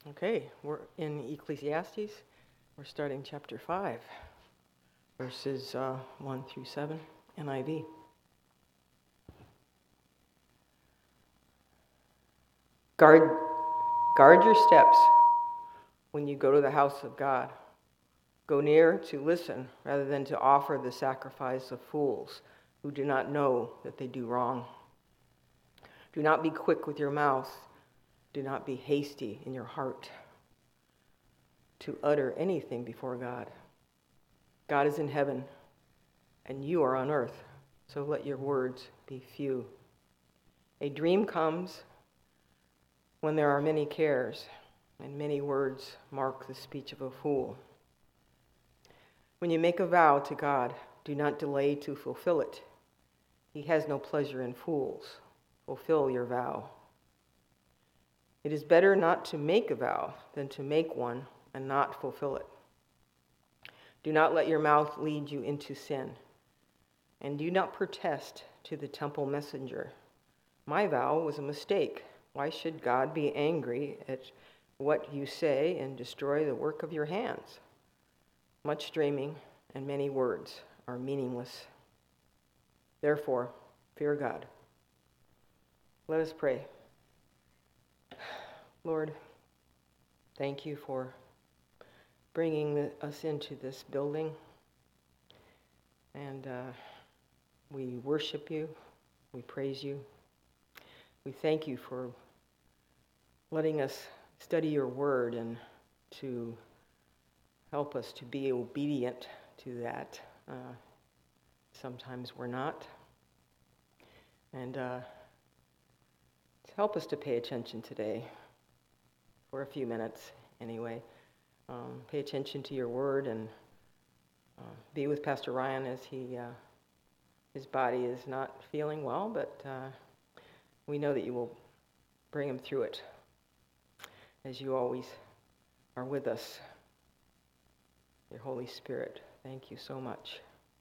Okay, we're in Ecclesiastes. We're starting chapter 5, verses 1 through 7, NIV. Guard your steps when you go to the house of God. Go near to listen rather than to offer the sacrifice of fools who do not know that they do wrong. Do not be quick with your mouth. Do not be hasty in your heart to utter anything before God. God is in heaven, and you are on earth, so let your words be few. A dream comes when there are many cares, and many words mark the speech of a fool. When you make a vow to God, do not delay to fulfill it. He has no pleasure in fools. Fulfill your vow. It is better not to make a vow than to make one and not fulfill it. Do not let your mouth lead you into sin, and do not protest to the temple messenger. My vow was a mistake. Why should God be angry at what you say and destroy the work of your hands? Much dreaming and many words are meaningless. Therefore, fear God. Let us pray. Lord, thank you for bringing us into this building. And we worship you. We praise you. We thank you for letting us study your word and to help us to be obedient to that. Sometimes we're not. And to help us to pay attention today, for a few minutes anyway. Pay attention to your word and be with Pastor Ryan as his body is not feeling well, but we know that you will bring him through it, as you always are with us. Your Holy Spirit, thank you so much.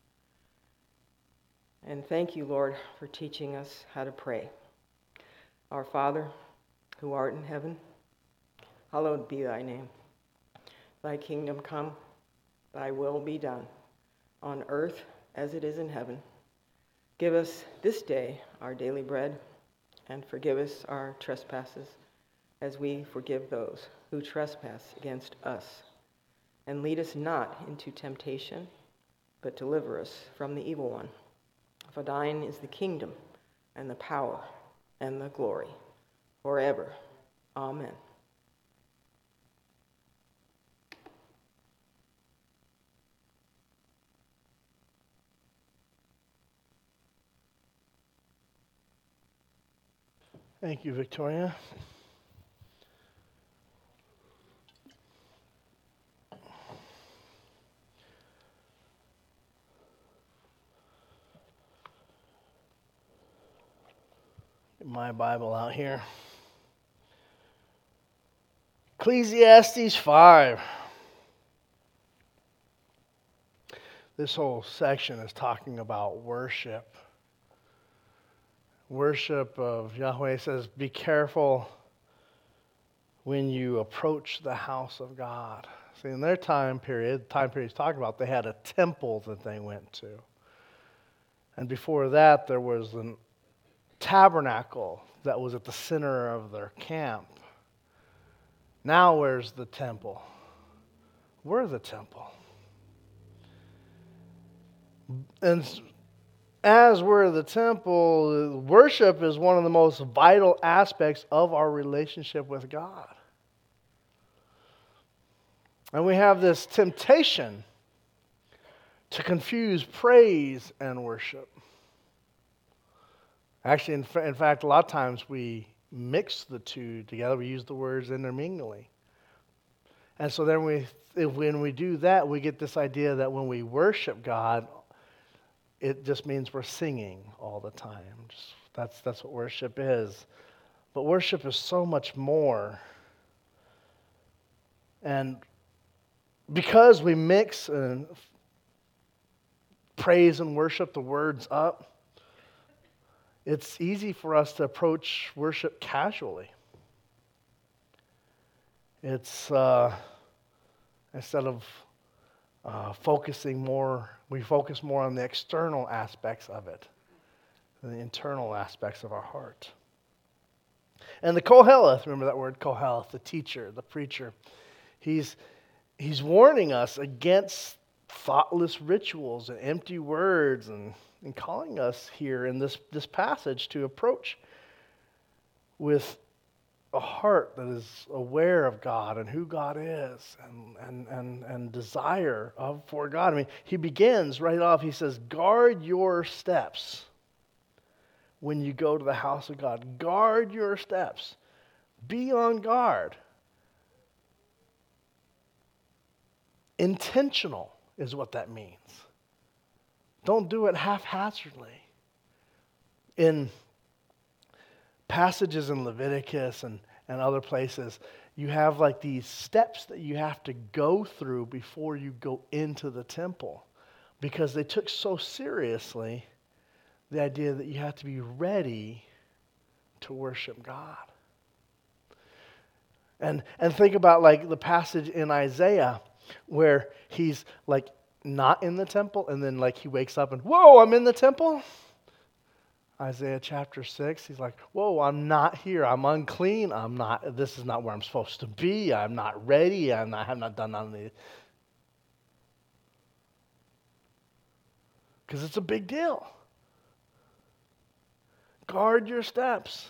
And thank you, Lord, for teaching us how to pray. Our Father, who art in heaven, hallowed be thy name. Thy kingdom come, thy will be done, on earth as it is in heaven. Give us this day our daily bread, and forgive us our trespasses, as we forgive those who trespass against us. And lead us not into temptation, but deliver us from the evil one. For thine is the kingdom, and the power, and the glory, forever. Amen. Thank you, Victoria. Get my Bible out here. Ecclesiastes 5. This whole section is talking about worship. Worship of Yahweh. Says, be careful when you approach the house of God. See, in their time period he's talking about, they had a temple that they went to. And before that, there was a tabernacle that was at the center of their camp. Now where's the temple? We're the temple. And as we're the temple, worship is one of the most vital aspects of our relationship with God. And we have this temptation to confuse praise and worship. Actually, in fact, a lot of times we mix the two together. We use the words intermingling. And so then when we do that, we get this idea that when we worship God, it just means we're singing all the time. That's what worship is. But worship is so much more. And because we mix and praise and worship the words up, it's easy for us to approach worship casually. It's instead of focusing more, we focus more on the external aspects of it than the internal aspects of our heart. And the Koheleth, remember that word Koheleth, the teacher, the preacher, he's warning us against thoughtless rituals and empty words and calling us here in this passage to approach with a heart that is aware of God and who God is and desire for God. I mean, he begins right off, he says, guard your steps when you go to the house of God. Guard your steps. Be on guard. Intentional is what that means. Don't do it haphazardly. In passages in Leviticus and other places, you have like these steps that you have to go through before you go into the temple, because they took so seriously the idea that you have to be ready to worship God. And think about like the passage in Isaiah where he's like not in the temple and then like he wakes up and, whoa, I'm in the temple? Isaiah chapter 6, he's like, whoa, I'm not here. I'm unclean. This is not where I'm supposed to be. I'm not ready. I have not done none of these. Because it's a big deal. Guard your steps.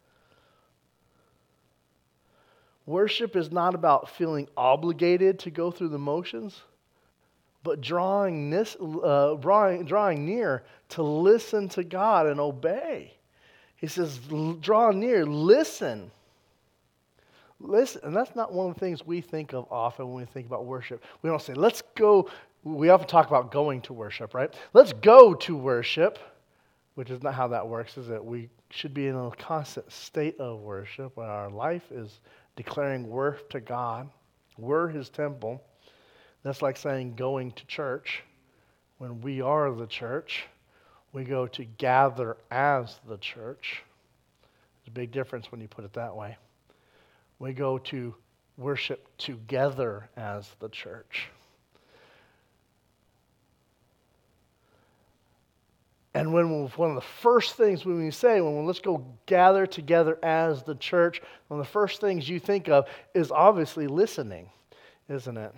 Worship is not about feeling obligated to go through the motions, but drawing near to listen to God and obey. He says, draw near, listen. Listen. And that's not one of the things we think of often when we think about worship. We don't say, let's go. We often talk about going to worship, right? Let's go to worship, which is not how that works, is it? We should be in a constant state of worship where our life is declaring worth to God. We're his temple. That's like saying going to church. When we are the church, we go to gather as the church. There's a big difference when you put it that way. We go to worship together as the church. And one of the first things when we say, let's go gather together as the church, one of the first things you think of is obviously listening, isn't it?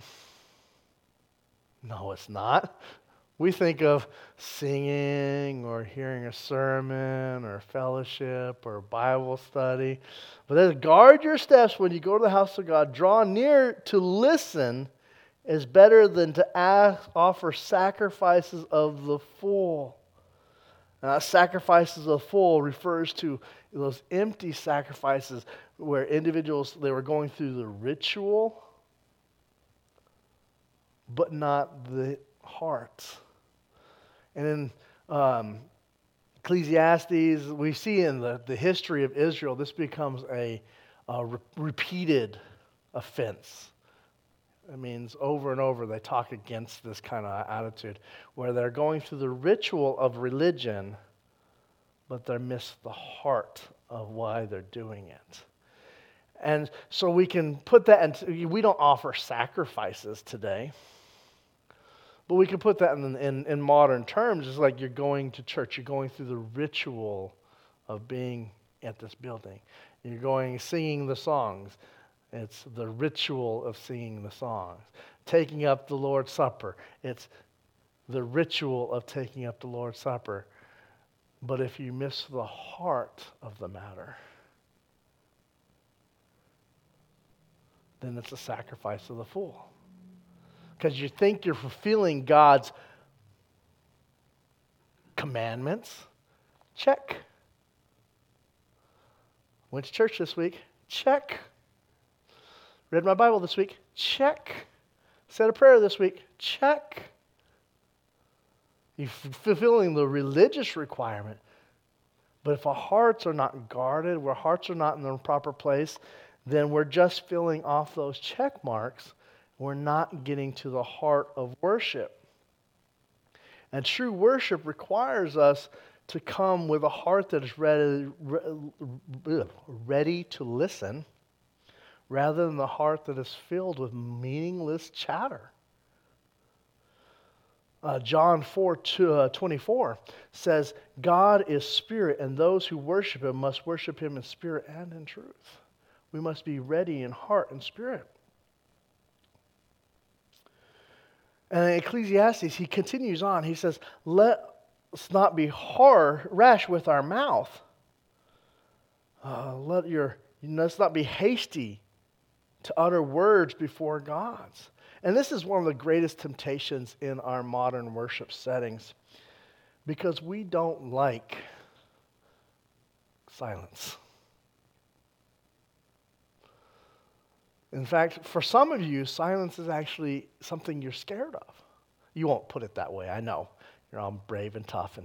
No, it's not. We think of singing or hearing a sermon or fellowship or Bible study. But then guard your steps when you go to the house of God. Draw near to listen is better than to offer sacrifices of the fool. Sacrifices of the fool refers to those empty sacrifices where individuals, they were going through the ritual, but not the heart. And in Ecclesiastes, we see in the history of Israel, this becomes a repeated offense. It means over and over they talk against this kind of attitude where they're going through the ritual of religion, but they miss the heart of why they're doing it. And so we can put that into, we don't offer sacrifices today, but we can put that in modern terms. It's like you're going to church, you're going through the ritual of being at this building. You're going singing the songs. It's the ritual of singing the songs. Taking up the Lord's Supper. It's the ritual of taking up the Lord's Supper. But if you miss the heart of the matter, then it's a sacrifice of the fool. Because you think you're fulfilling God's commandments. Check. Went to church this week. Check. Read my Bible this week. Check. Said a prayer this week. Check. You're fulfilling the religious requirement. But if our hearts are not guarded, our hearts are not in the proper place, then we're just filling off those check marks. We're not getting to the heart of worship. And true worship requires us to come with a heart that is ready to listen, rather than the heart that is filled with meaningless chatter. John 4:24 says, God is spirit, and those who worship him must worship him in spirit and in truth. We must be ready in heart and spirit. And in Ecclesiastes, he continues on. He says, let's not be rash with our mouth. Let's not be hasty to utter words before God's. And this is one of the greatest temptations in our modern worship settings, because we don't like silence. In fact, for some of you, silence is actually something you're scared of. You won't put it that way, I know. You're all brave and tough.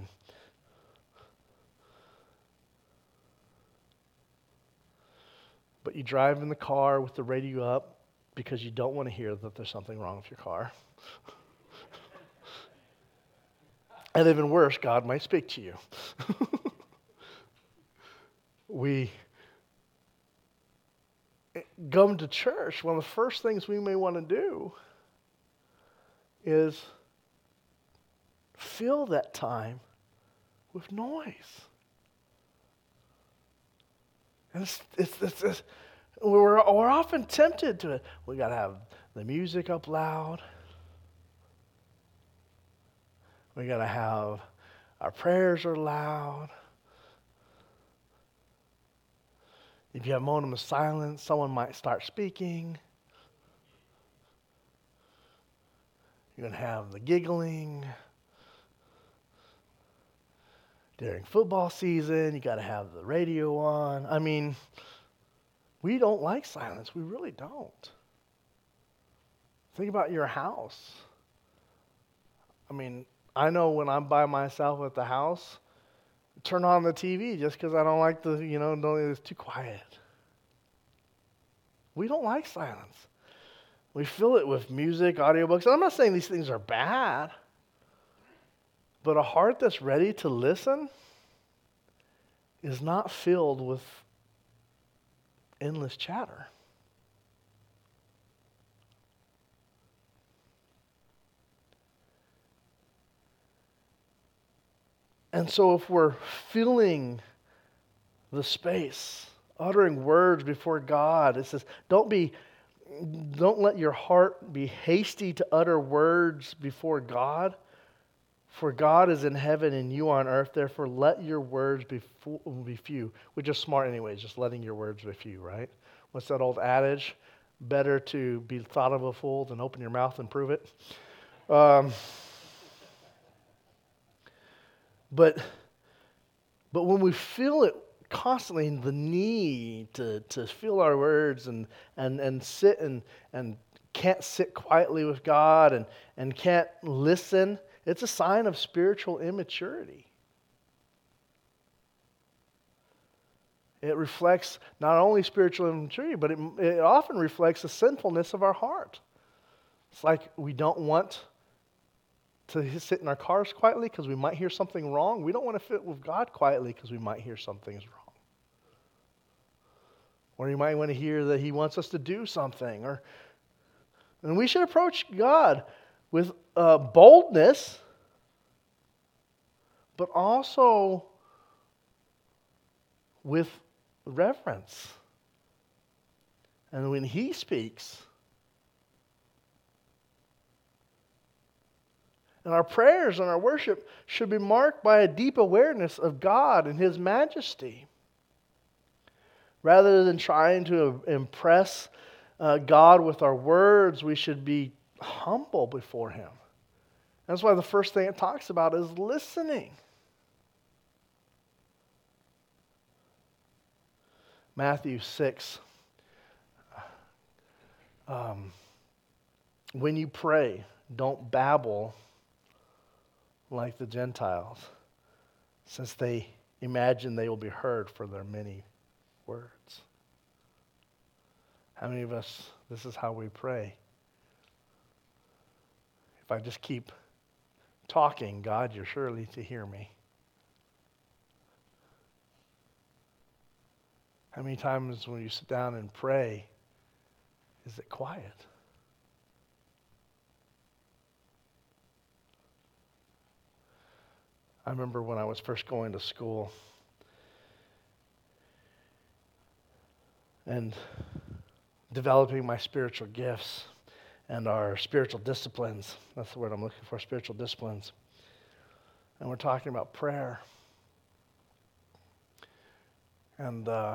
But you drive in the car with the radio up because you don't want to hear that there's something wrong with your car. And even worse, God might speak to you. We come to church, one of the first things we may want to do is fill that time with noise. And we're often tempted to it. We got to have the music up loud. We got to have our prayers are loud. If you have a moment of silence, someone might start speaking. You're going to have the giggling. During football season, you got to have the radio on. I mean, we don't like silence. We really don't. Think about your house. I mean, I know when I'm by myself at the house, turn on the TV just because I don't like it's too quiet. We don't like silence. We fill it with music, audiobooks. And I'm not saying these things are bad, but a heart that's ready to listen is not filled with endless chatter. And so if we're filling the space, uttering words before God, it says, don't let your heart be hasty to utter words before God, for God is in heaven and you on earth, therefore let your words be few. Which is smart anyways, just letting your words be few, right? What's that old adage? Better to be thought of a fool than open your mouth and prove it. But when we feel it constantly, the need to feel our words and sit and can't sit quietly with God and can't listen, it's a sign of spiritual immaturity. It reflects not only spiritual immaturity, but it often reflects the sinfulness of our heart. It's like we don't want to sit in our cars quietly because we might hear something wrong. We don't want to fit with God quietly because we might hear something's wrong. Or you might want to hear that He wants us to do something. And we should approach God with boldness, but also with reverence. And when He speaks, and our prayers and our worship should be marked by a deep awareness of God and His majesty. Rather than trying to impress God with our words, we should be humble before Him. That's why the first thing it talks about is listening. Matthew 6. When you pray, don't babble like the Gentiles, since they imagine they will be heard for their many words. How many of us, this is how we pray? If I just keep talking, God, you're surely to hear me. How many times when you sit down and pray, Is it quiet? I remember when I was first going to school and developing my spiritual gifts and our spiritual disciplines. That's the word I'm looking for, spiritual disciplines. And we're talking about prayer. And I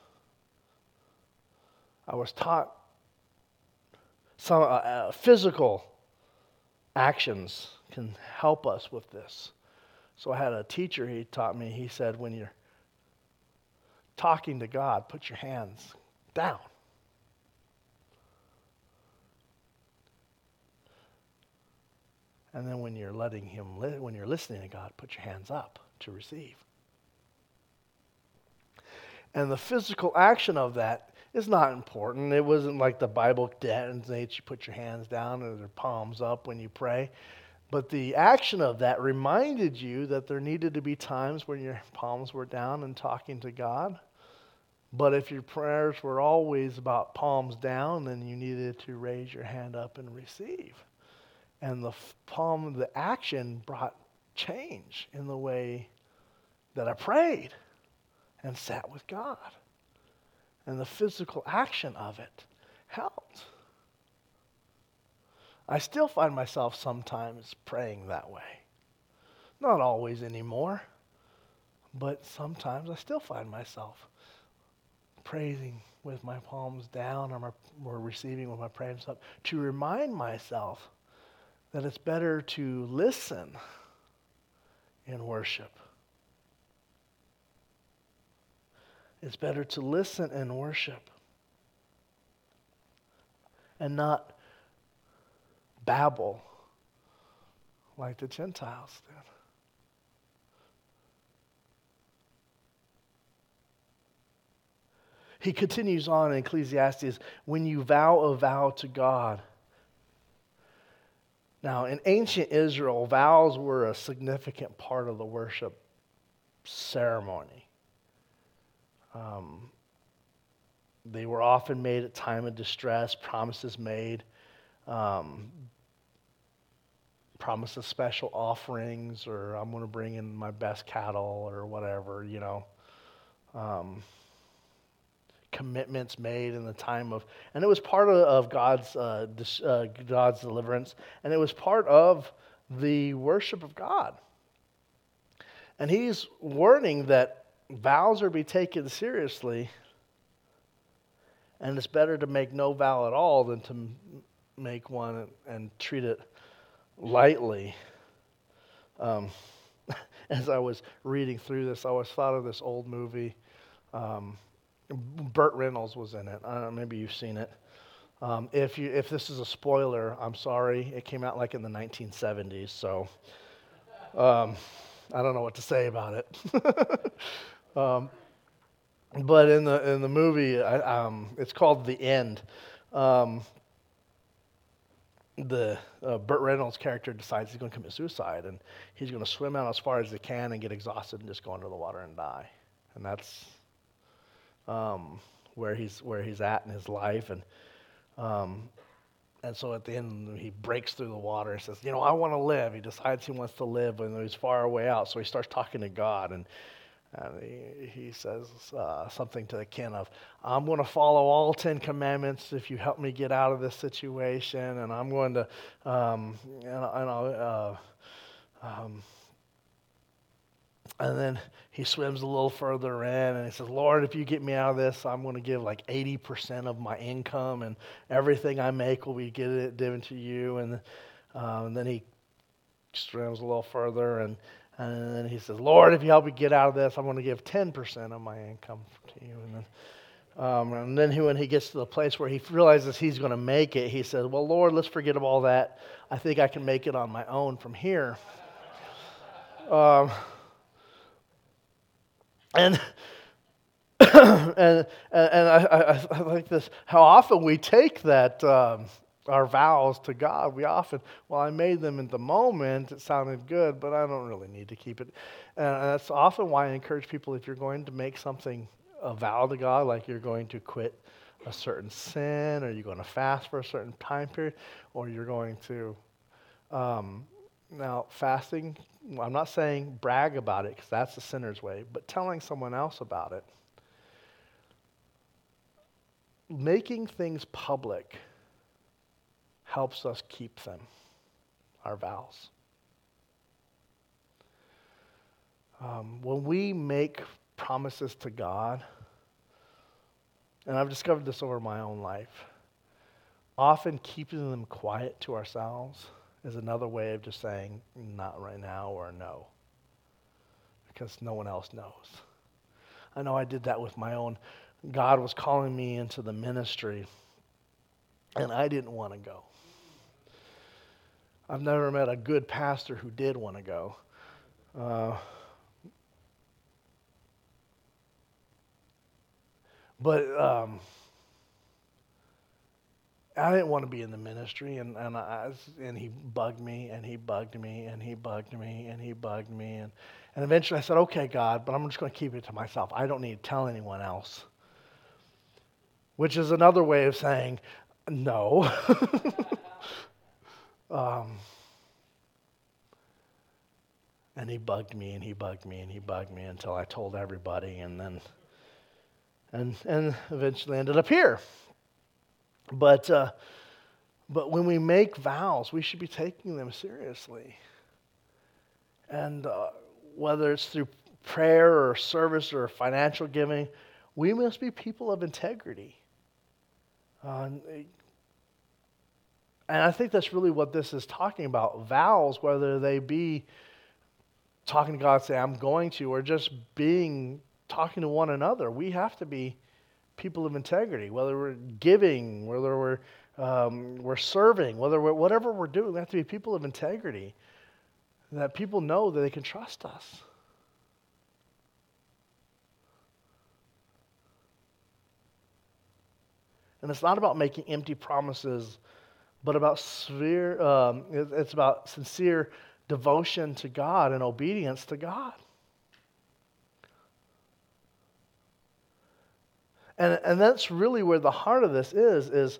was taught some physical actions can help us with this. So I had a teacher, he taught me, he said, when you're talking to God, put your hands down. And then when you're when you're listening to God, put your hands up to receive. And the physical action of that is not important. It wasn't like the Bible designates you put your hands down or your palms up when you pray. But the action of that reminded you that there needed to be times when your palms were down and talking to God. But if your prayers were always about palms down, then you needed to raise your hand up and receive. And the action brought change in the way that I prayed and sat with God. And the physical action of it helped. I still find myself sometimes praying that way. Not always anymore, but sometimes I still find myself praising with my palms down or receiving with my palms up to remind myself that it's better to listen in worship. It's better to listen in worship and not babble like the Gentiles did. He continues on in Ecclesiastes, when you vow a vow to God. Now, in ancient Israel, vows were a significant part of the worship ceremony. They were often made at time of distress, promises made, promises special offerings, or I'm going to bring in my best cattle or whatever, commitments made in the time of, and it was part of God's deliverance, and it was part of the worship of God. And he's warning that vows are to be taken seriously, and it's better to make no vow at all than to make one and treat it lightly. As I was reading through this, I always thought of this old movie. Burt Reynolds was in it. Maybe you've seen it. If this is a spoiler, I'm sorry. It came out like in the 1970s, so I don't know what to say about it. But in the movie, it's called The End. Burt Reynolds' character decides he's going to commit suicide, and he's going to swim out as far as he can and get exhausted and just go into the water and die. And that's where he's at in his life, and so at the end he breaks through the water and says, I want to live. He decides he wants to live, and he's far away out, so he starts talking to God, and he says something to the kin of, I'm going to follow all 10 commandments if you help me get out of this situation, and I'm going to, and then he swims a little further in, and he says, Lord, if you get me out of this, I'm going to give like 80% of my income, and everything I make will be given to you. And then he swims a little further, and then he says, Lord, if you help me get out of this, I'm going to give 10% of my income to you. And then when he gets to the place where he realizes he's going to make it, he says, well, Lord, let's forget about all that. I think I can make it on my own from here. And I like this, how often we take that, our vows to God. We often, I made them in the moment, it sounded good, but I don't really need to keep it. And that's often why I encourage people, if you're going to make something a vow to God, like you're going to quit a certain sin, or you're going to fast for a certain time period, or you're going to, now fasting, I'm not saying brag about it because that's the sinner's way, but telling someone else about it, making things public helps us keep them, our vows. When we make promises to God, and I've discovered this over my own life, often keeping them quiet to ourselves is another way of just saying, not right now, or no, because no one else knows. I know I did that with my own. God was calling me into the ministry, and I didn't want to go. I've never met a good pastor who did want to go. But I didn't want to be in the ministry, and he bugged me, and he bugged me, and he bugged me, and he bugged me, and eventually I said, okay, God, but I'm just going to keep it to myself. I don't need to tell anyone else. Which is another way of saying no. And he bugged me, and he bugged me, and he bugged me until I told everybody, and then and eventually ended up here. But when we make vows, we should be taking them seriously. And whether it's through prayer or service or financial giving, we must be people of integrity. And I think that's really what this is talking about. Vows, whether they be talking to God, say, I'm going to, or just talking to one another, we have to be people of integrity. Whether we're giving, whether we're serving, whatever we're doing, we have to be people of integrity, that people know that they can trust us. And it's not about making empty promises, but about it's about sincere devotion to God and obedience to God. And that's really where the heart of this is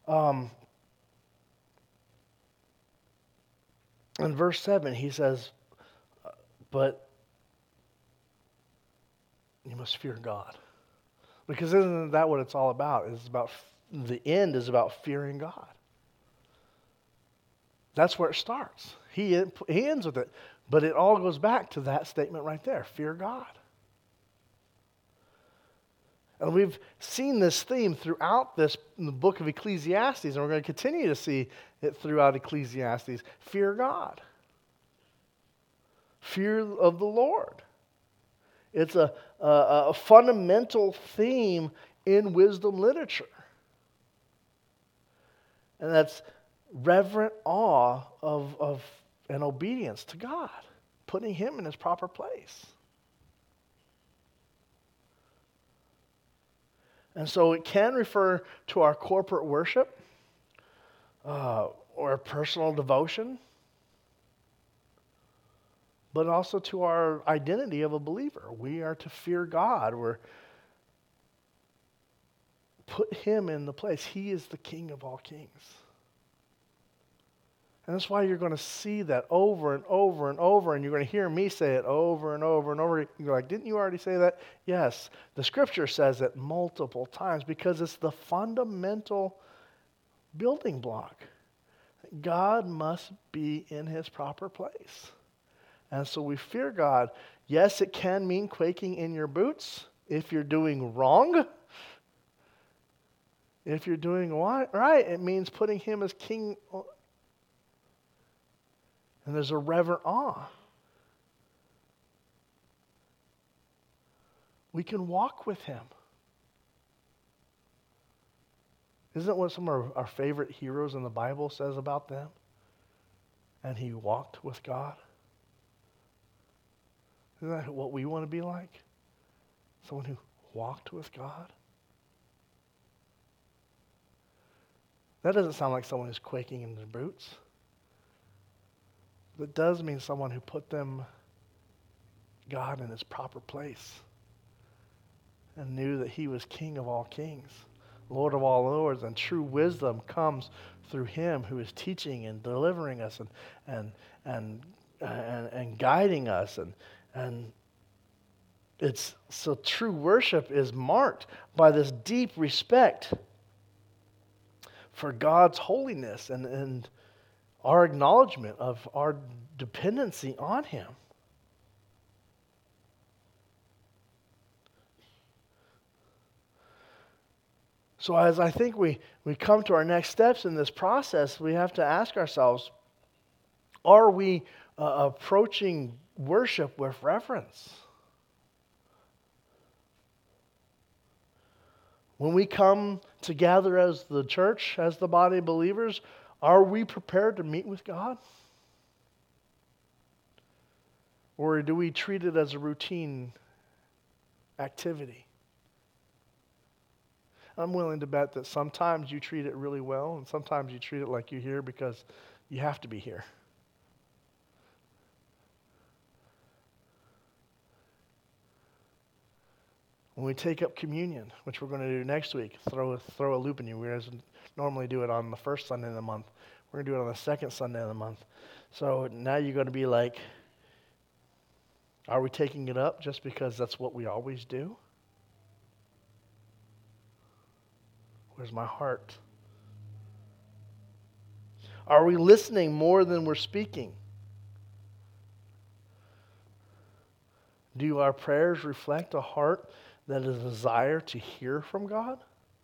in verse 7, he says, but you must fear God. Because isn't that what it's all about? It's about, the end is about fearing God. That's where it starts. He ends with it. But it all goes back to that statement right there, fear God. And we've seen this theme throughout the book of Ecclesiastes, and we're going to continue to see it throughout Ecclesiastes. Fear God. Fear of the Lord. It's a fundamental theme in wisdom literature. And that's reverent awe of and obedience to God, putting Him in His proper place. And so it can refer to our corporate worship or personal devotion, but also to our identity of a believer. We are to fear God. We're put Him in the place. He is the King of all kings. And that's why you're going to see that over and over and over, and you're going to hear me say it over and over and over. You're like, didn't you already say that? Yes. The Scripture says it multiple times because it's the fundamental building block. God must be in His proper place. And so we fear God. Yes, it can mean quaking in your boots if you're doing wrong. If you're doing right, it means putting Him as King. And there's a reverent awe. We can walk with Him. Isn't that what some of our favorite heroes in the Bible says about them? And he walked with God. Isn't that what we want to be like? Someone who walked with God? That doesn't sound like someone who's quaking in their boots. That does mean someone who put God in His proper place and knew that He was King of all kings, Lord of all lords, and true wisdom comes through him who is teaching and delivering us and guiding us. And it's so true worship is marked by this deep respect for God's holiness and our acknowledgement of our dependency on him. So as I think we come to our next steps in this process, we have to ask ourselves, are we approaching worship with reverence? When we come together as the church, as the body of believers, are we prepared to meet with God? Or do we treat it as a routine activity? I'm willing to bet that sometimes you treat it really well, and sometimes you treat it like you're here because you have to be here. When we take up communion, which we're going to do next week, throw a loop in you. We normally do it on the first Sunday of the month. We're going to do it on the second Sunday of the month. So now you're going to be like, are we taking it up just because that's what we always do? Where's my heart? Are we listening more than we're speaking? Do our prayers reflect a heart that is a desire to hear from God?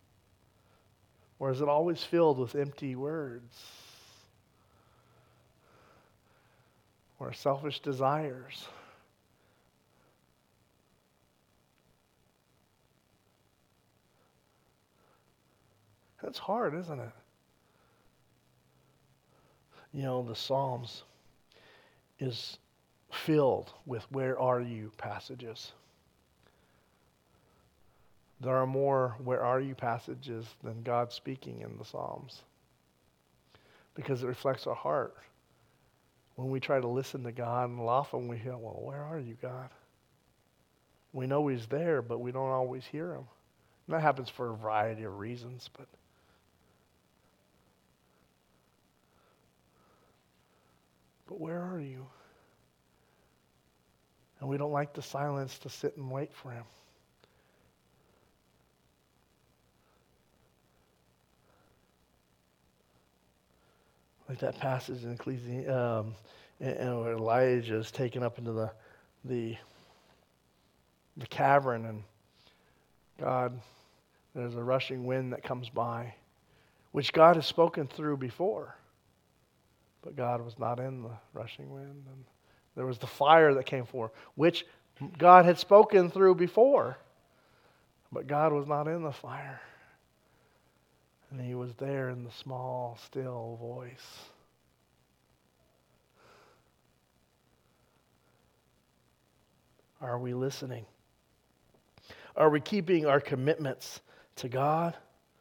Or is it always filled with empty words? Or selfish desires? That's hard, isn't it? You know, the Psalms is filled with where are you passages. There are more where are you passages than God speaking in the Psalms, because it reflects our heart. When we try to listen to God, and often we hear, well, where are you, God? We know he's there, but we don't always hear him. And that happens for a variety of reasons, but where are you? And we don't like the silence to sit and wait for him. Like that passage in Ecclesiastes, where Elijah is taken up into the cavern, and God, there's a rushing wind that comes by, which God has spoken through before. But God was not in the rushing wind. And there was the fire that came forth, which God had spoken through before. But God was not in the fire. And he was there in the small, still voice. Are we listening? Are we keeping our commitments to God?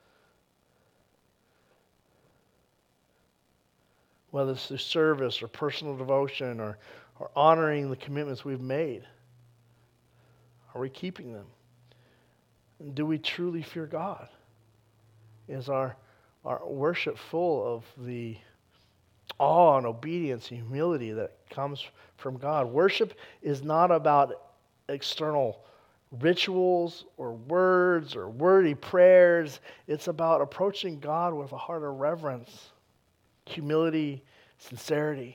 Whether it's through service or personal devotion or honoring the commitments we've made. Are we keeping them? And do we truly fear God? Is our worship full of the awe and obedience and humility that comes from God? Worship is not about external rituals or words or wordy prayers. It's about approaching God with a heart of reverence, humility, sincerity.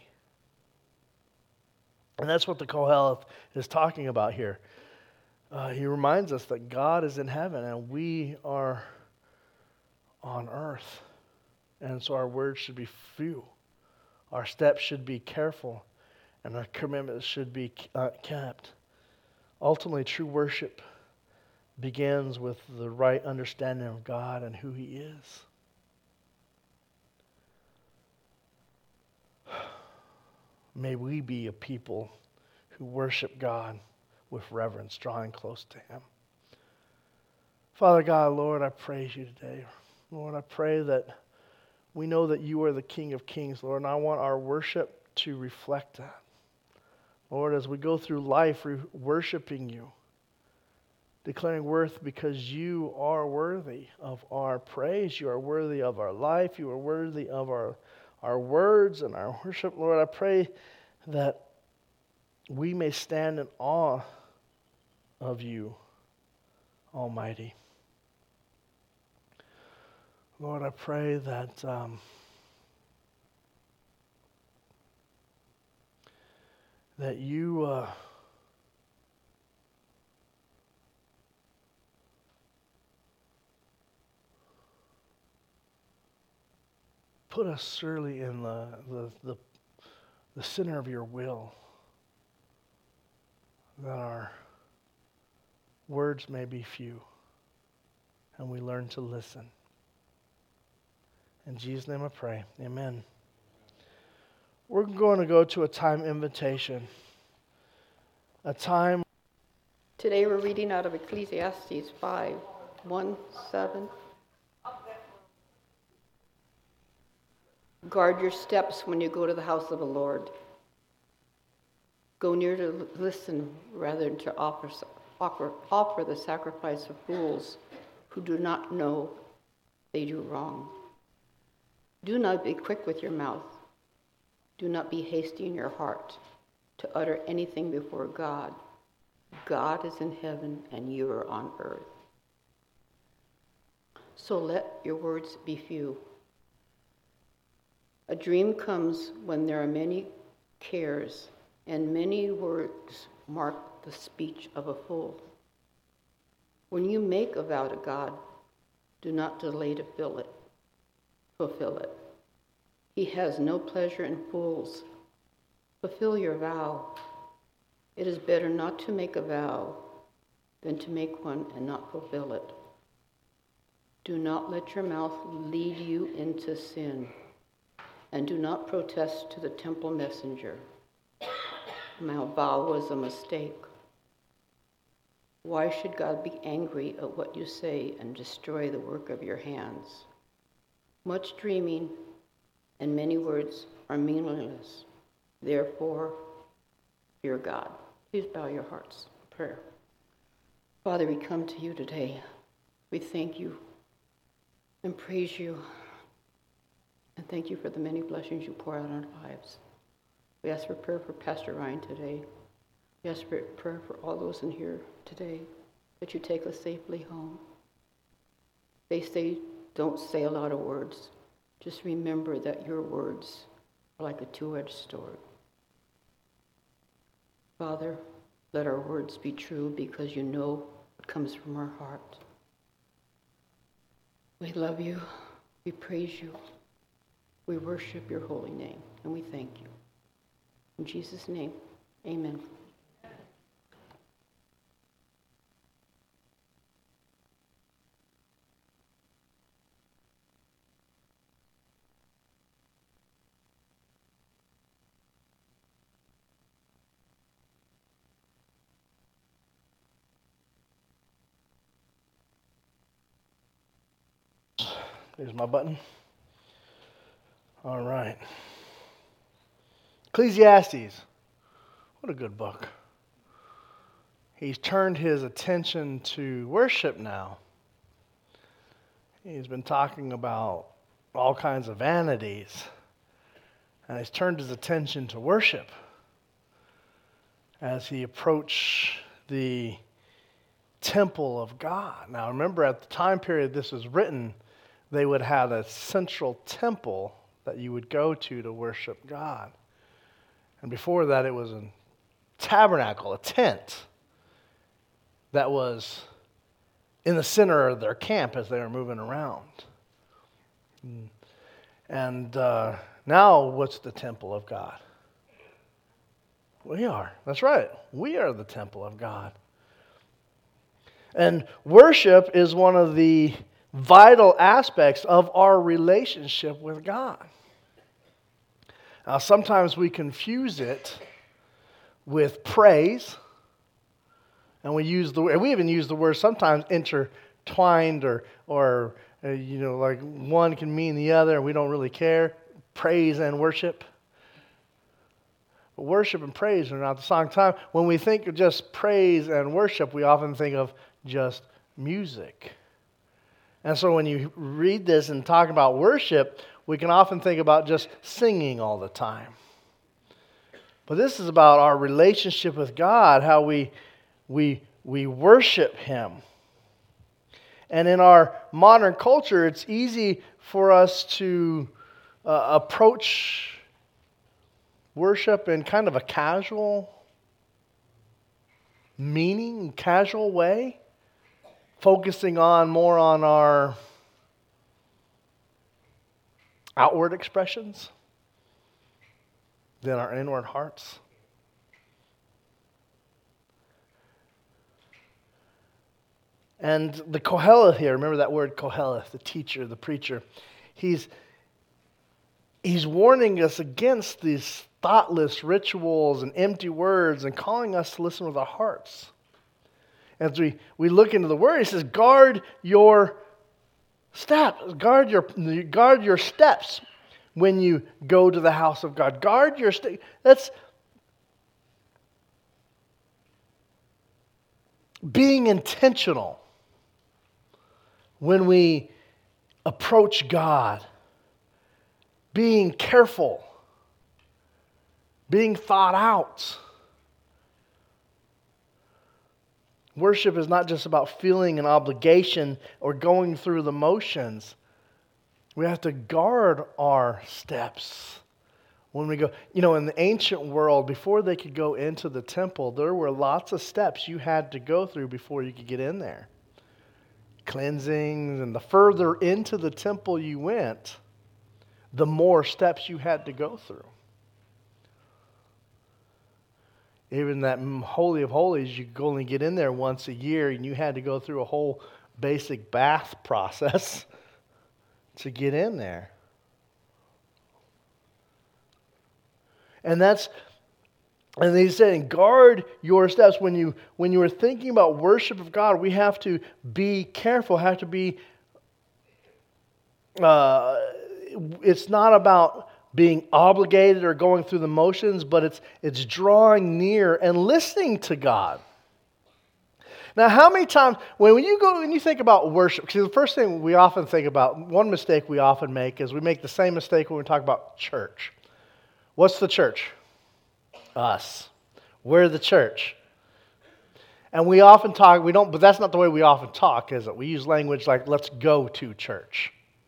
And that's what the Koheleth is talking about here. He reminds us that God is in heaven and we are on earth. And so our words should be few. Our steps should be careful. And our commitments should be kept. Ultimately, true worship begins with the right understanding of God and who he is. May we be a people who worship God with reverence, drawing close to him. Father God, Lord, I praise you today. Lord, I pray that we know that you are the King of Kings, Lord, and I want our worship to reflect that. Lord, as we go through life worshiping you, declaring worth because you are worthy of our praise. You are worthy of our life. You are worthy of our words and our worship. Lord, I pray that we may stand in awe of you, Almighty. Lord, I pray that that you put us surely in the center of your will, that our words may be few, and we learn to listen. In Jesus' name I pray. Amen. We're going to go to a time invitation. A time. Today we're reading out of Ecclesiastes 5:1-7. Guard your steps when you go to the house of the Lord. Go near to listen rather than to offer the sacrifice of fools who do not know they do wrong. Do not be quick with your mouth. Do not be hasty in your heart to utter anything before God. God is in heaven and you are on earth. So let your words be few. A dream comes when there are many cares, and many words mark the speech of a fool. When you make a vow to God, do not delay to fulfill it. He has no pleasure in fools. Fulfill your vow. It is better not to make a vow than to make one and not fulfill it. Do not let your mouth lead you into sin, and do not protest to the temple messenger. My vow was a mistake. Why should God be angry at what you say and destroy the work of your hands? Much dreaming and many words are meaningless. Therefore, fear God. Please bow your hearts. Prayer. Father, we come to you today. We thank you and praise you and thank you for the many blessings you pour out on our lives. We ask for prayer for Pastor Ryan today. We ask for prayer for all those in here today, that you take us safely home. They say, don't say a lot of words. Just remember that your words are like a two-edged sword. Father, let our words be true because you know what comes from our heart. We love you. We praise you. We worship your holy name, and we thank you. In Jesus' name, amen. There's my button. All right. Ecclesiastes. What a good book. He's turned his attention to worship now. He's been talking about all kinds of vanities. And he's turned his attention to worship as he approached the temple of God. Now remember, at the time period this was written, they would have a central temple that you would go to worship God. And before that, it was a tabernacle, a tent, that was in the center of their camp as they were moving around. And now, what's the temple of God? We are. That's right. We are the temple of God. And worship is one of the vital aspects of our relationship with God. Now, sometimes we confuse it with praise, and we even use the word sometimes intertwined, or like one can mean the other, and we don't really care. Praise and worship. But worship and praise are not the same time. When we think of just praise and worship, we often think of just music. And so when you read this and talk about worship, we can often think about just singing all the time. But this is about our relationship with God, how we worship Him. And in our modern culture, it's easy for us to approach worship in kind of a casual meaning, casual way, focusing more on our outward expressions than our inward hearts. And the Koheleth here, remember that word Koheleth, the teacher, the preacher, he's warning us against these thoughtless rituals and empty words and calling us to listen with our hearts. As we look into the word, he says, guard your steps, guard your steps when you go to the house of God. Guard your steps. That's being intentional when we approach God. Being careful. Being thought out. Worship is not just about feeling an obligation or going through the motions. We have to guard our steps when we go. You know, in the ancient world, before they could go into the temple, there were lots of steps you had to go through before you could get in there. Cleansings, and the further into the temple you went, the more steps you had to go through. Even that Holy of Holies, you could only get in there once a year, and you had to go through a whole basic bath process to get in there. And he's saying, guard your steps. When you are thinking about worship of God, we have to be careful, have to be, it's not about being obligated or going through the motions, but it's drawing near and listening to God. Now, how many times, when you think about worship, because the first thing we often think about, one mistake we often make is we make the same mistake when we talk about church. What's the church? Us. We're the church. And we often talk, but that's not the way we often talk, is it? We use language like, let's go to church.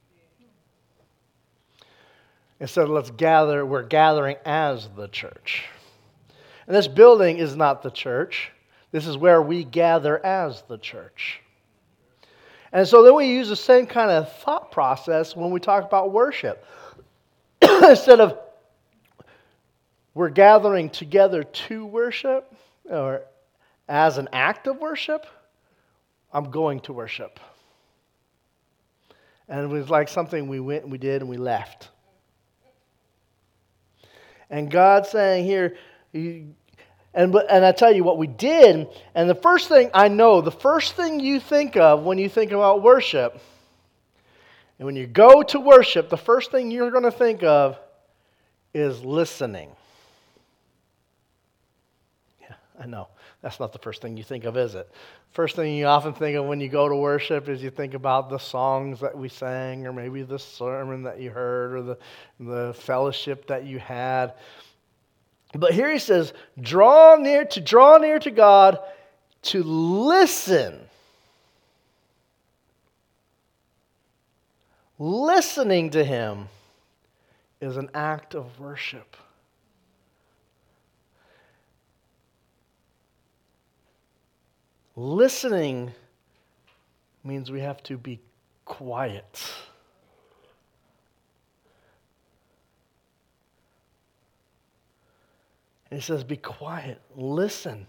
Instead of we're gathering as the church. And this building is not the church. This is where we gather as the church. And so then we use the same kind of thought process when we talk about worship. Instead of we're gathering together to worship, or as an act of worship, I'm going to worship. And it was like something we went and we did and we left. And God's saying here, and I tell you what we did, and the first thing you think of when you think about worship, and when you go to worship, the first thing you're going to think of is listening. Yeah, I know. That's not the first thing you think of, is it? First thing you often think of when you go to worship is you think about the songs that we sang, or maybe the sermon that you heard, or the fellowship that you had. But here he says, draw near to God, to listen. Listening to Him is an act of worship. Listening means we have to be quiet. And he says, be quiet, listen.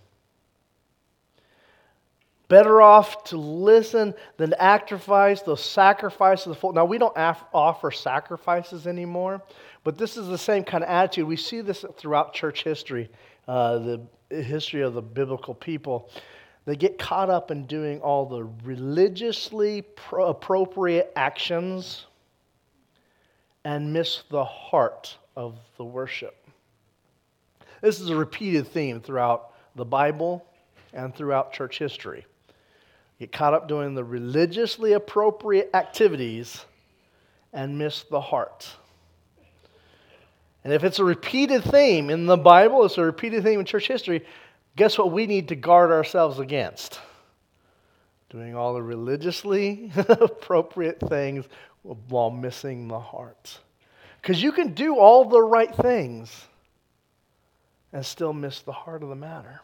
Better off to listen than to sacrifice the sacrifice of the full. Now, we don't offer sacrifices anymore, but this is the same kind of attitude. We see this throughout church history, the history of the biblical people. They get caught up in doing all the religiously appropriate actions and miss the heart of the worship. This is a repeated theme throughout the Bible and throughout church history. Get caught up doing the religiously appropriate activities and miss the heart. And if it's a repeated theme in the Bible, it's a repeated theme in church history, guess what we need to guard ourselves against? Doing all the religiously appropriate things while missing the heart. Because you can do all the right things and still miss the heart of the matter.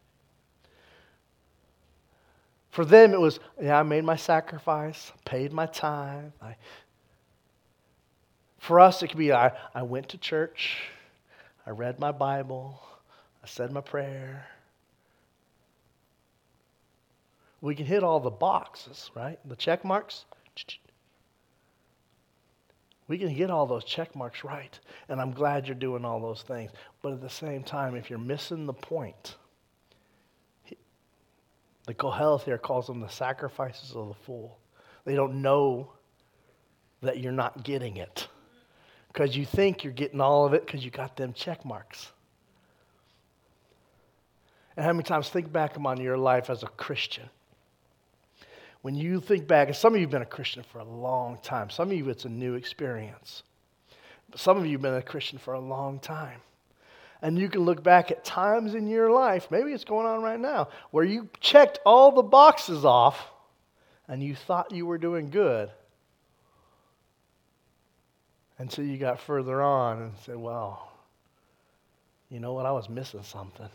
For them it was, I made my sacrifice, paid my tithe. For us it could be, I went to church, I read my Bible, I said my prayer. We can hit all the boxes, right? The check marks. We can get all those check marks right. And I'm glad you're doing all those things. But at the same time, if you're missing the point, the Koheleth here calls them the sacrifices of the fool. They don't know that you're not getting it. Because you think you're getting all of it because you got them check marks. And how many times think back on your life as a Christian? When you think back, and some of you have been a Christian for a long time. Some of you, it's a new experience. But some of you have been a Christian for a long time. And you can look back at times in your life, maybe it's going on right now, where you checked all the boxes off and you thought you were doing good until you got further on and said, well, you know what, I was missing something.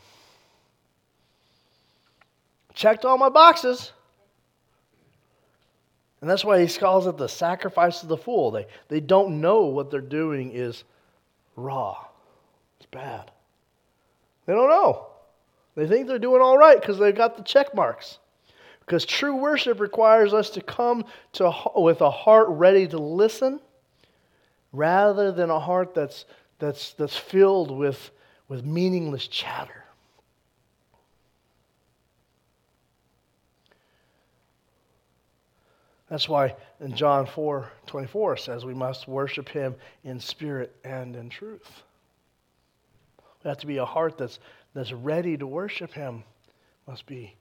Checked all my boxes. And that's why he calls it the sacrifice of the fool. They don't know what they're doing is raw. It's bad. They don't know. They think they're doing all right because they've got the check marks. Because true worship requires us to come with a heart ready to listen rather than a heart that's filled with meaningless chatter. That's why in John 4:24 says we must worship him in spirit and in truth. We have to be a heart that's ready to worship him. Must be.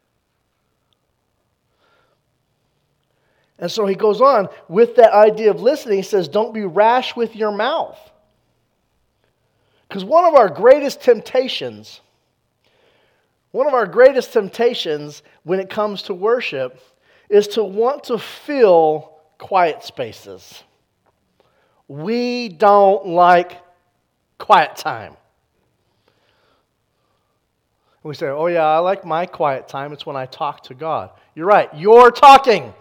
And so he goes on with that idea of listening. He says, don't be rash with your mouth. Because one of our greatest temptations when it comes to worship is to want to fill quiet spaces. We don't like quiet time. We say, oh yeah, I like my quiet time. It's when I talk to God. You're right. You're talking.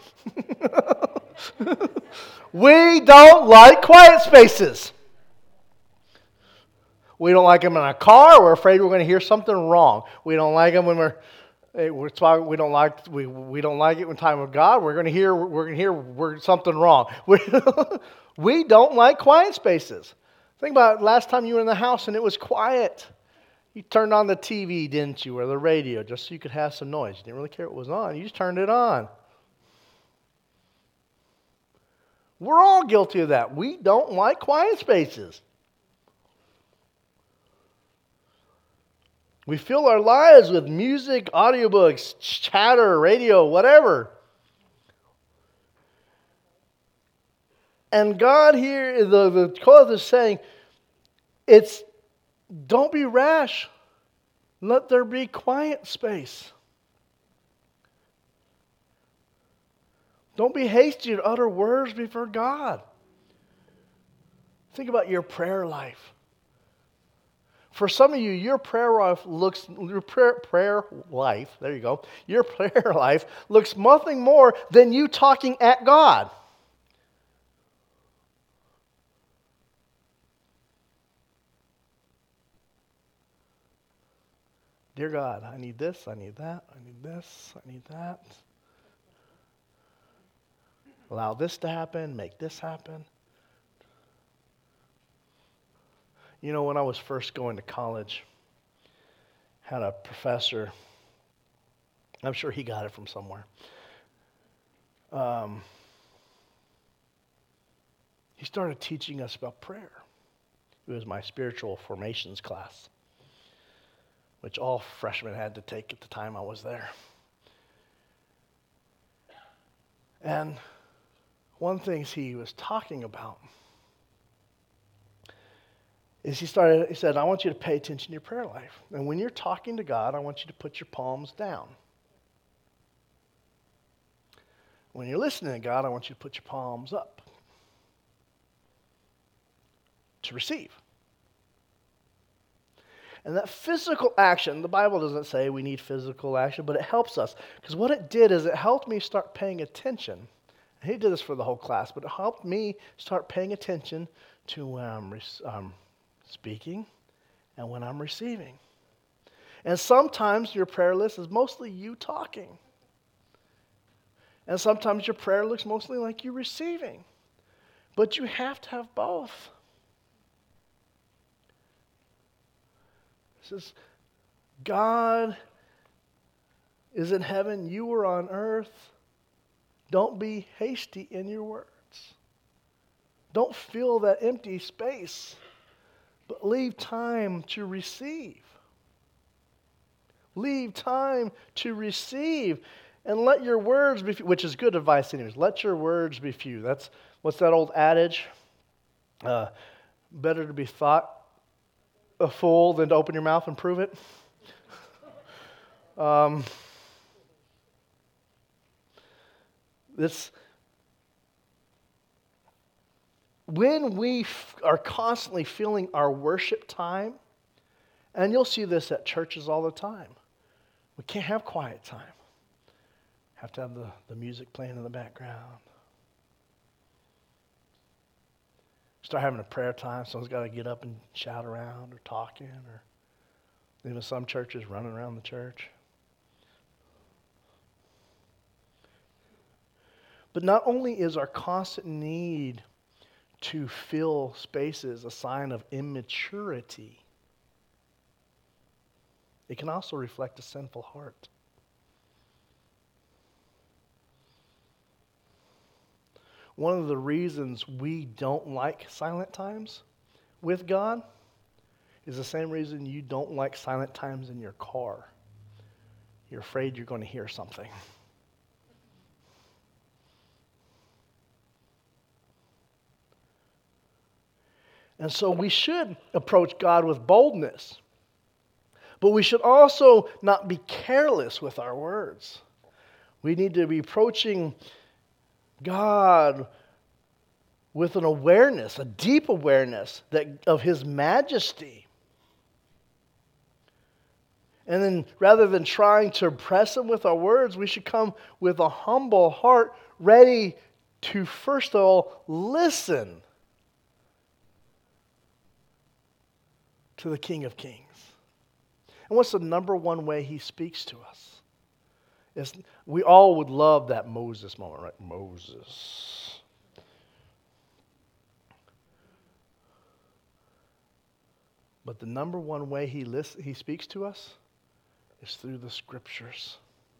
We don't like quiet spaces. We don't like them in a car. We're afraid we're going to hear something wrong. We don't like them when we don't like it when time with God. We're going to hear something wrong. We don't like quiet spaces. Think about it, last time you were in the house and it was quiet. You turned on the TV, didn't you, or the radio, just so you could have some noise. You didn't really care what was on. You just turned it on. We're all guilty of that. We don't like quiet spaces. We fill our lives with music, audiobooks, chatter, radio, whatever. And God here, the Koheleth is saying, don't be rash. Let there be quiet space. Don't be hasty to utter words before God. Think about your prayer life. For some of you, your prayer life looks nothing more than you talking at God. Dear God, I need this, I need that, I need this, I need that. Allow this to happen, make this happen. You know, when I was first going to college, I had a professor, I'm sure he got it from somewhere. He started teaching us about prayer. It was my spiritual formations class, which all freshmen had to take at the time I was there. And one thing he was talking about is he said, I want you to pay attention to your prayer life. And when you're talking to God, I want you to put your palms down. When you're listening to God, I want you to put your palms up to receive. And that physical action, the Bible doesn't say we need physical action, but it helps us. Because what it did is it helped me start paying attention. And he did this for the whole class, but it helped me start paying attention to when I'm speaking and when I'm receiving. And sometimes your prayer list is mostly you talking. And sometimes your prayer looks mostly like you receiving. But you have to have both. It says, God is in heaven, you are on earth. Don't be hasty in your words. Don't fill that empty space, but leave time to receive. Leave time to receive. And let your words be few, which is good advice anyways. Let your words be few. That's, what's that old adage? Better to be thought a fool than to open your mouth and prove it. When we are constantly filling our worship time, and you'll see this at churches all the time, we can't have quiet time. Have to have the music playing in the background. Start having a prayer time. Someone's got to get up and shout around or talking, or even some churches running around the church. But not only is our constant need to fill spaces a sign of immaturity, it can also reflect a sinful heart. One of the reasons we don't like silent times with God is the same reason you don't like silent times in your car. You're afraid you're going to hear something. And so we should approach God with boldness. But we should also not be careless with our words. We need to be approaching God with an awareness, a deep awareness of His majesty. And then rather than trying to impress Him with our words, we should come with a humble heart, ready to first of all listen to the King of Kings. And what's the number one way He speaks to us? We all would love that Moses moment, right? Moses. But the number one way He speaks to us is through the Scriptures.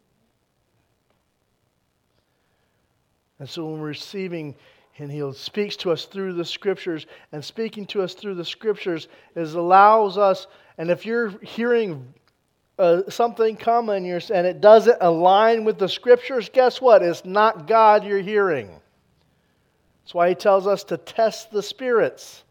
And so when we're receiving, and He speaks to us through the Scriptures, and speaking to us through the Scriptures allows us, and if you're hearing something come and it doesn't align with the Scriptures, guess what? It's not God you're hearing. That's why He tells us to test the spirits.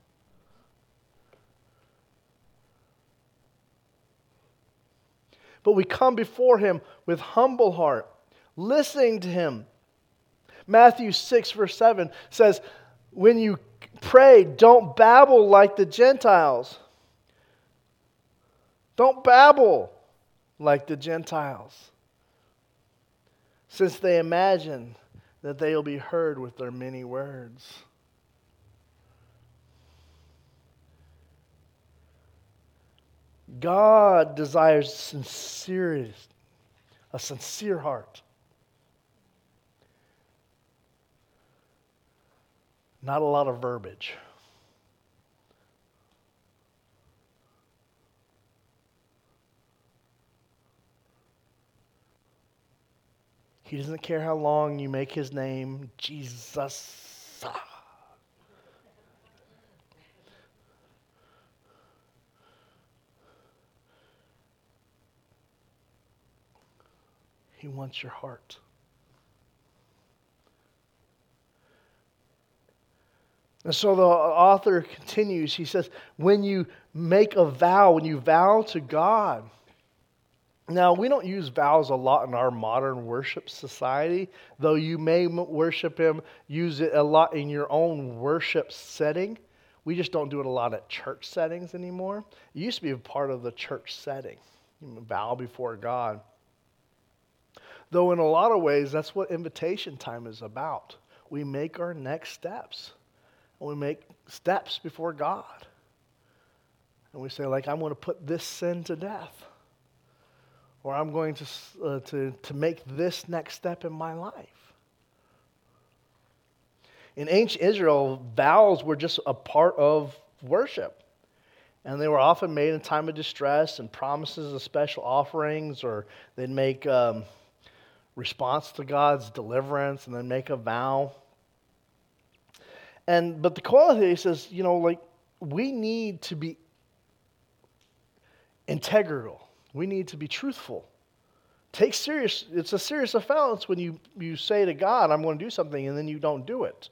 But we come before Him with humble heart, listening to Him. Matthew 6 verse 7 says, when you pray, don't babble like the Gentiles. Don't babble like the Gentiles, since they imagine that they will be heard with their many words. God desires sincerity, a sincere heart. Not a lot of verbiage. He doesn't care how long you make His name Jesus. He wants your heart. And so the author continues. He says, when you make a vow, when you vow to God. Now, we don't use vows a lot in our modern worship society, though you may worship Him, use it a lot in your own worship setting. We just don't do it a lot at church settings anymore. It used to be a part of the church setting. You vow before God. Though in a lot of ways, that's what invitation time is about. We make our next steps. And we make steps before God. And we say, like, I'm going to put this sin to death. Or I'm going to make this next step in my life. In ancient Israel, vows were just a part of worship. And they were often made in time of distress and promises of special offerings, or they'd make response to God's deliverance and then make a vow. But the quality says, we need to be integral. We need to be truthful. It's a serious offense when you say to God, I'm going to do something, and then you don't do it.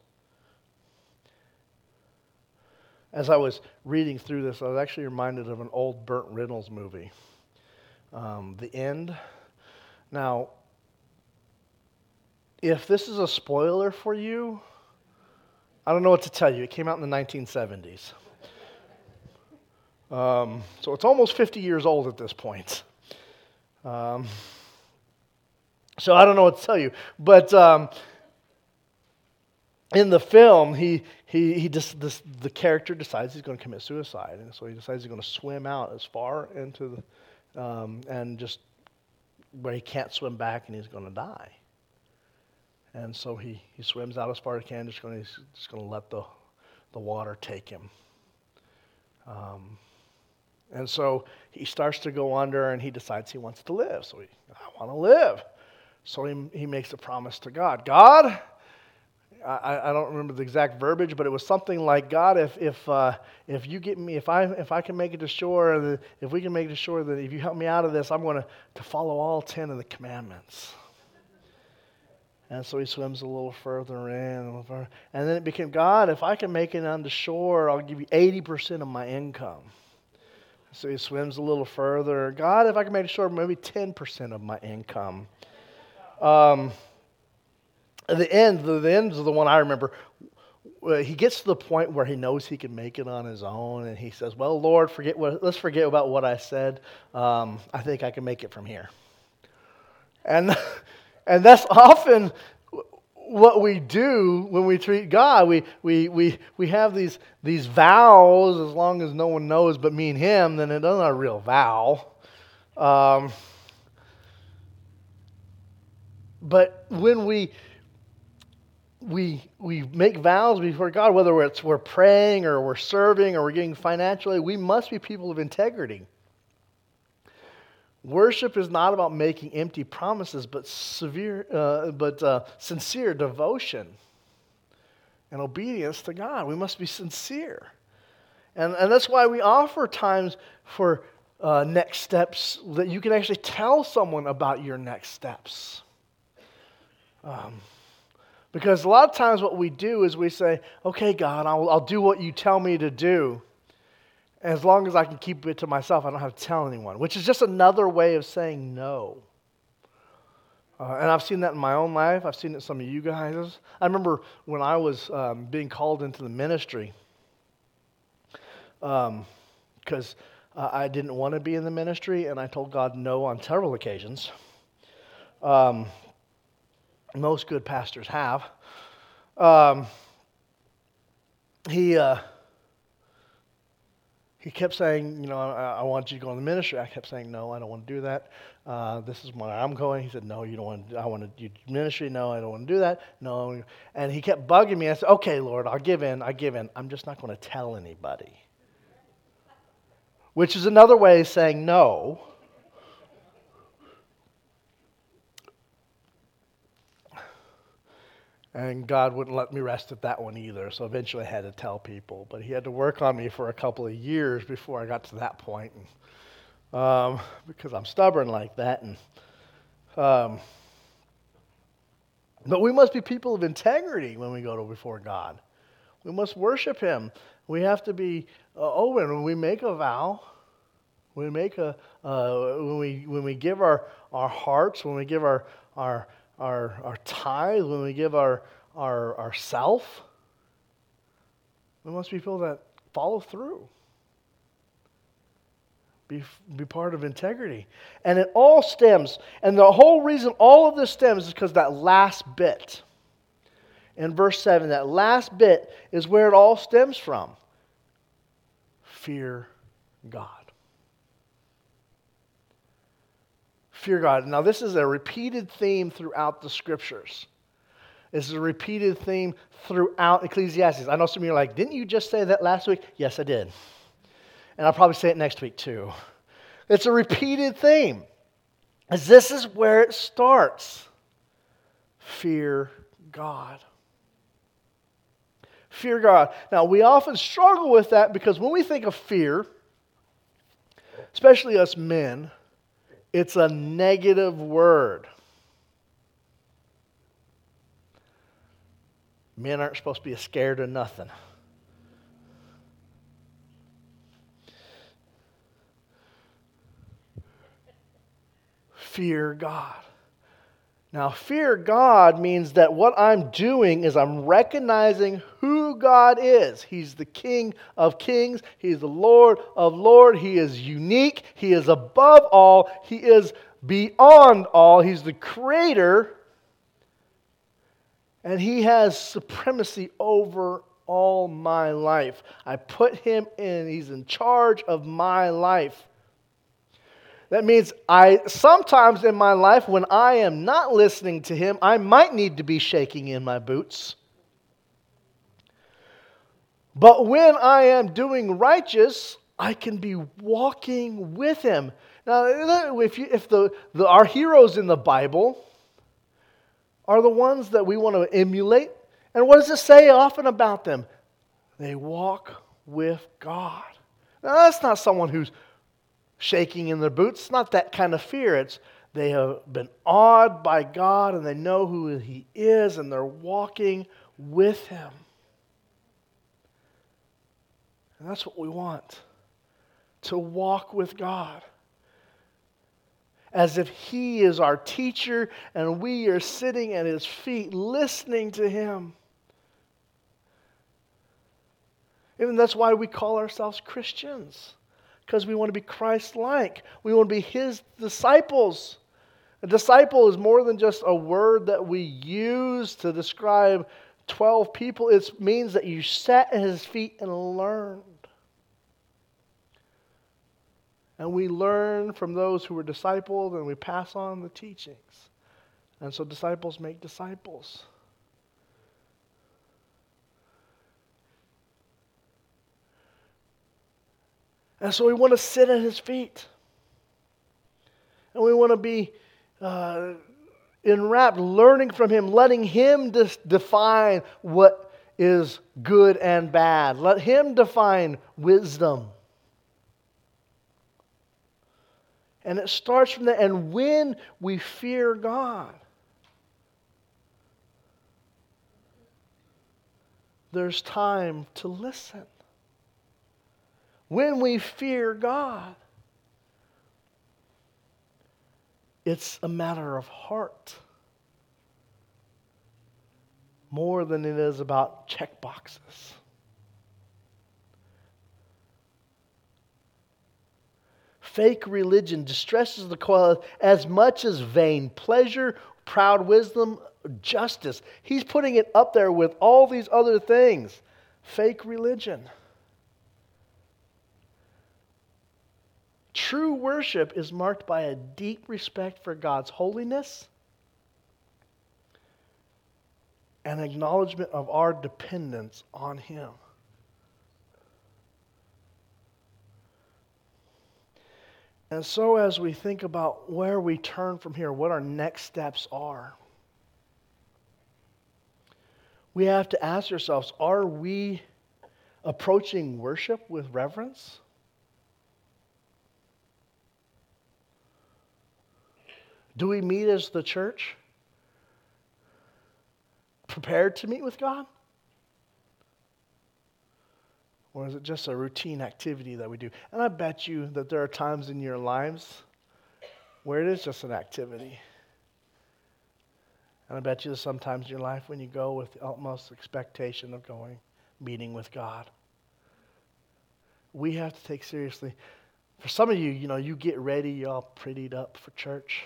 As I was reading through this, I was actually reminded of an old Burt Reynolds movie, The End. Now, if this is a spoiler for you, I don't know what to tell you. It came out in the 1970s. So it's almost 50 years old at this point. So I don't know what to tell you. But in the film, the character decides he's going to commit suicide. And so he decides he's going to swim out as far into and just where he can't swim back and he's going to die. And so he swims out as far as he can, just going to let the water take him. And so he starts to go under, and he decides he wants to live. So I want to live. So he makes a promise to God. God, I don't remember the exact verbiage, but it was something like, God, if you get me, if I can make it to shore, if we can make it to shore, that if you help me out of this, I'm going to follow all 10 of the commandments. And so he swims a little further in, and then it became, God, if I can make it onto shore, I'll give you 80% of my income. So he swims a little further. God, if I can make it shore, maybe 10% of my income. The end is the one I remember. He gets to the point where he knows he can make it on his own, and he says, well, Lord, let's forget about what I said. I think I can make it from here. And that's often what we do when we treat God. We have these vows, as long as no one knows but me and him, then it's not a real vow. But when we make vows before God, whether we're praying or we're serving or we're giving financially, we must be people of integrity. Worship is not about making empty promises, but sincere devotion and obedience to God. We must be sincere. And that's why we offer times for next steps, that you can actually tell someone about your next steps. Because a lot of times what we do is we say, okay, God, I'll do what you tell me to do. As long as I can keep it to myself, I don't have to tell anyone, which is just another way of saying no. And I've seen that in my own life. I've seen it in some of you guys. I remember when I was being called into the ministry, because I didn't want to be in the ministry, and I told God no on several occasions. Most good pastors have. He kept saying, I want you to go in the ministry. I kept saying, no, I don't want to do that. This is where I'm going. He said, no, you don't want to. I want to do ministry. No, I don't want to do that. No. And he kept bugging me. I said, okay, Lord, I'll give in. I'm just not going to tell anybody. Which is another way of saying no. And God wouldn't let me rest at that one either, so eventually I had to tell people. But he had to work on me for a couple of years before I got to that point, because I'm stubborn like that. But we must be people of integrity when we go before God. We must worship Him. We have to be open. When we make a vow, when we give our hearts, when we give our tithe, when we give our self, we must be people that follow through. Be part of integrity. And it all stems, and the whole reason all of this stems is because that last bit. In verse 7, that last bit is where it all stems from. Fear God. Fear God. Now this is a repeated theme throughout the Scriptures. This is a repeated theme throughout Ecclesiastes. I know some of you are like, didn't you just say that last week? Yes, I did. And I'll probably say it next week too. It's a repeated theme. As this is where it starts. Fear God. Fear God. Now, we often struggle with that because when we think of fear, especially us men, it's a negative word. Men aren't supposed to be scared of nothing. Fear God. Now, fear God means that what I'm doing is I'm recognizing who God is. He's the King of kings. He's the Lord of lords. He is unique. He is above all. He is beyond all. He's the creator. And He has supremacy over all my life. I put Him in. He's in charge of my life. That means sometimes in my life when I am not listening to Him, I might need to be shaking in my boots. But when I am doing righteous, I can be walking with Him. Now, if our heroes in the Bible are the ones that we want to emulate, and what does it say often about them? They walk with God. Now, that's not someone who's shaking in their boots. It's not that kind of fear. It's they have been awed by God and they know who He is and they're walking with Him. And that's what we want. To walk with God. As if He is our teacher and we are sitting at His feet listening to Him. Even that's why we call ourselves Christians. Because we want to be Christ-like. We want to be His disciples. A disciple is more than just a word that we use to describe 12 people. It means that you sat at His feet and learned. And we learn from those who were discipled and we pass on the teachings. And so disciples make disciples. And so we want to sit at His feet. And we want to be enwrapped, learning from Him, letting Him define what is good and bad. Let Him define wisdom. And it starts from there. And when we fear God, there's time to listen. When we fear God, it's a matter of heart more than it is about check boxes. Fake religion distresses the cause as much as vain pleasure, proud wisdom, justice. He's putting it up there with all these other things. Fake religion. True worship is marked by a deep respect for God's holiness and acknowledgement of our dependence on Him. And so as we think about where we turn from here, what our next steps are, we have to ask ourselves, are we approaching worship with reverence? Do we meet as the church prepared to meet with God? Or is it just a routine activity that we do? And I bet you that there are times in your lives where it is just an activity. And I bet you there's sometimes in your life when you go with the utmost expectation of going, meeting with God. We have to take seriously. For some of you, you get ready, you're all prettied up for church.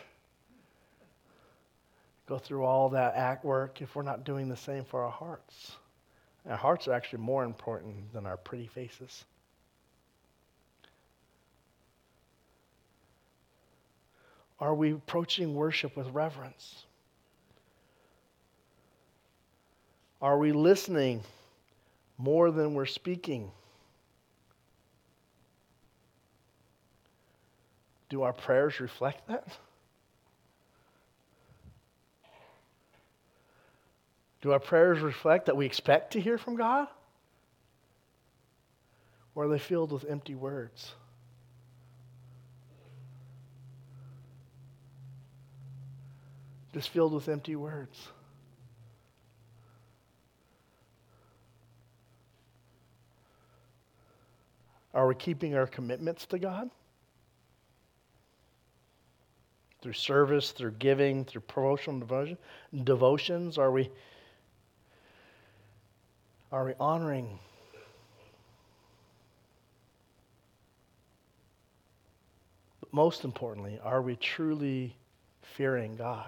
Go through all that act work if we're not doing the same for our hearts. Our hearts are actually more important than our pretty faces. Are we approaching worship with reverence? Are we listening more than we're speaking? Do our prayers reflect that? Do our prayers reflect that we expect to hear from God? Or are they filled with empty words? Just filled with empty words. Are we keeping our commitments to God? Through service, through giving, through promotional devotions, are we honoring? But most importantly, are we truly fearing God?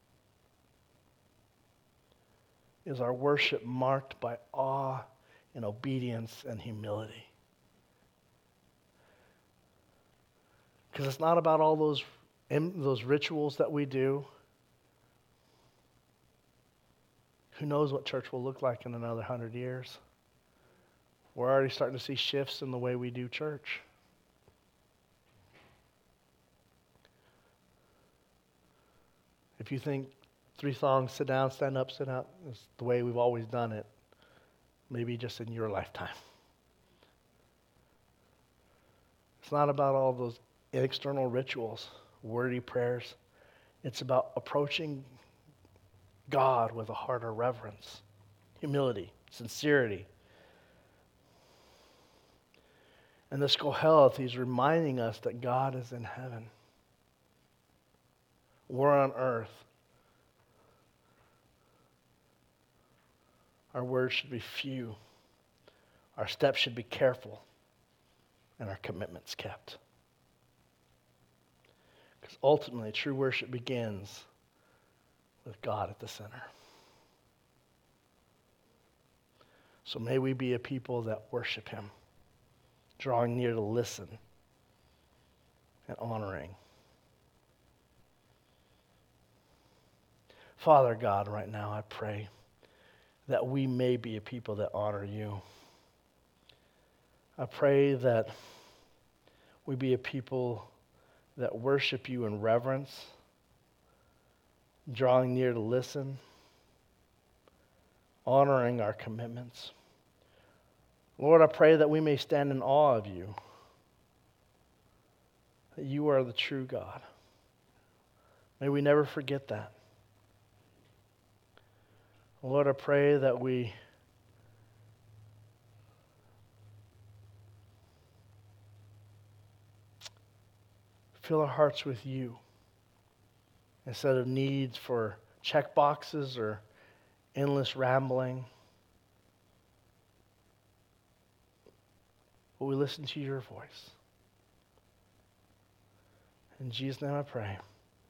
Is our worship marked by awe and obedience and humility? Because it's not about all those rituals that we do. Who knows what church will look like in another 100 years? We're already starting to see shifts in the way we do church. If you think 3 songs, sit down, stand up, sit out, is the way we've always done it, maybe just in your lifetime. It's not about all those external rituals, wordy prayers. It's about approaching God with a heart of reverence, humility, sincerity. And this Koheleth, he's reminding us that God is in heaven. We're on earth. Our words should be few. Our steps should be careful. And our commitments kept. Because ultimately, true worship begins with God at the center. So may we be a people that worship Him, drawing near to listen and honoring. Father God, right now I pray that we may be a people that honor You. I pray that we be a people that worship You in reverence, drawing near to listen, honoring our commitments. Lord, I pray that we may stand in awe of You, that You are the true God. May we never forget that. Lord, I pray that we fill our hearts with You instead of needs for check boxes or endless rambling. But we listen to Your voice. In Jesus' name I pray.